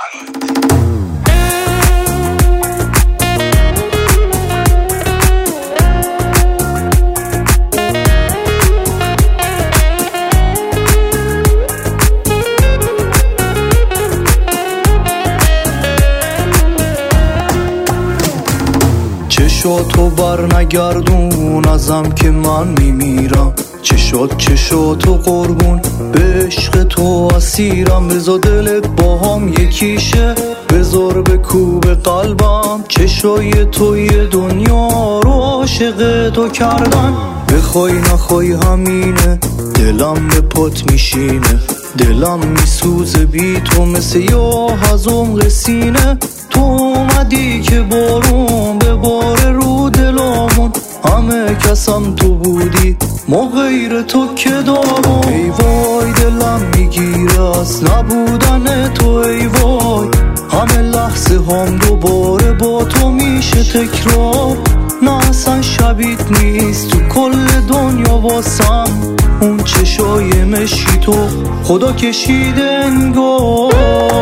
چشاتو بر نگردون ازم که من میمیرم، چشاتو قربون به عشق تو اسیرم. بذار دلت با هم یکیشه، بذار به کوب قلبم. چشای توی دنیا رو عاشق تو کردن، بخوای نخوای همینه، دلم به پات میشینه. دلم میسوزه بی تو مثل یاه از عمق سینه. تو اومدی که بارون به بار رو دلامون، همه کسم تو بودی ما غیر تو که دارم. ای وای دلم میگیره از نبودن تو، ای وای همه لحظه هم دوباره با تو میشه تکرار. نه اصلا شبیت نیست تو کل دنیا واسم، اون چشای مشکی تو خدا کشیده انگار.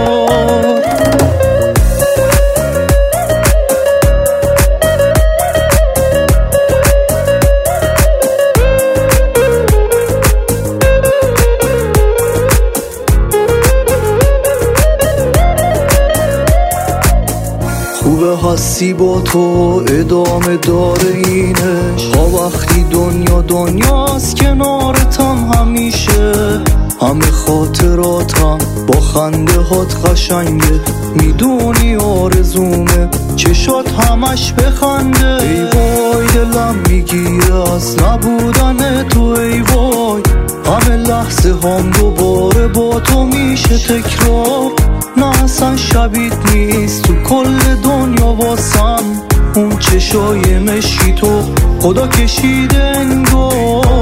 خوبه هستی با تو ادامه داره اینش، ها وقتی دنیاست کنارتم همیشه. همه خاطراتم با خنده هات قشنگه، میدونی آرزومه چشات همش بخنده. ای وای دلم میگیره از نبودن تو، ای وای همه لحظه هم دوباره با تو میشه تکرار. نه اصلا شبیت نیست تو کل دنیا واسم، اون چشای مشکی تو خدا کشیده انگار.